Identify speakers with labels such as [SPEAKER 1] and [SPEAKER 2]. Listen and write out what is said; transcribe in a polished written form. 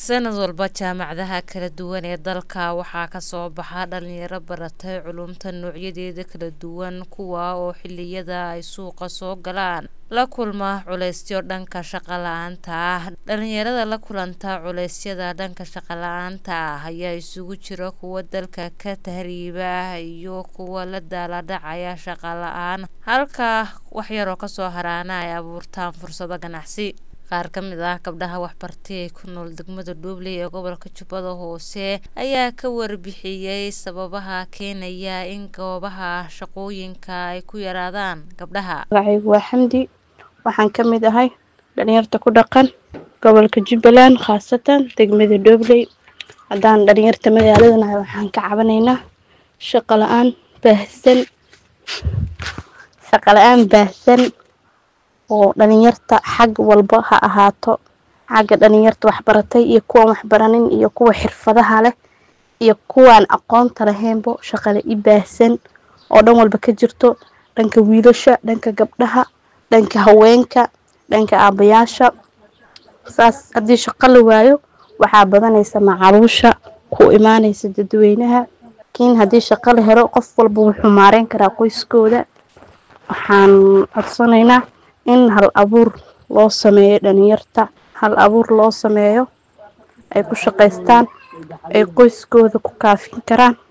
[SPEAKER 1] sanad walba jaamacadaha kala duwan ee dalka waxaa ka soo baxa dhalinyaro baratay culumta noocyadeeda kala duwan kuwa oo xilliyada ay suuqa soo galaan la kulma culeysyo dhanka shaqo la'aanta ah. Dhalinyarada la kulanta culeysyada dhanka shaqo la'aanta ah ayaa isugu jira kuwa dalka ka tahriiba iyo kuwa la daalaa dhacaya shaqo la'aan, halka wax yar oo kasoo haraana ay abuurtaan fursado ganacsi. Qaar ka mid ah gabdhaha waxbartay ku nool degmada Doobley ee gobolka Jubbada Hoose ayaa ka warbixiyay sababaha keenaya in goobaha shaqooyinka ay ku yaraadaan gabdhaha.
[SPEAKER 2] Magacaygu waa Xamdi, waxaan ka mid ahay dhalinyarta ku dhaqan gobolka Jubbaland, khaasatan degmada Doobley. Haddaan dhalinyarta magaalada nahay waxaan ka cabanaynaa shaqo la'aan baahsan oo dhalinyarta xag walba ha ahaato, xagga dhalinyarta waxbaratay iyo kuwa waxbaranin iyo kuwa xirfadaha leh iyo kuwaan aqoonta lahaynba shaqo la baahsan oo dhan walba ka jirto, dhanka wiilasha, dhanka gabdhaha, dhanka haweenka, dhanka aabayaasha. saas haddii shaqo la waayo waxaa badanaysa macaluusha ku imaanaysa dadweynaha, laakiin haddii shaqo la helo qof walba wuxuu maareyn karaa qoyskooda. Waxaan codsanaynaa in hal abuur loo sameeyo dhalinyarta, hal abuur loo sameeyo ay ku shaqaystaan, ay qoyskooda ku kaafin karaan.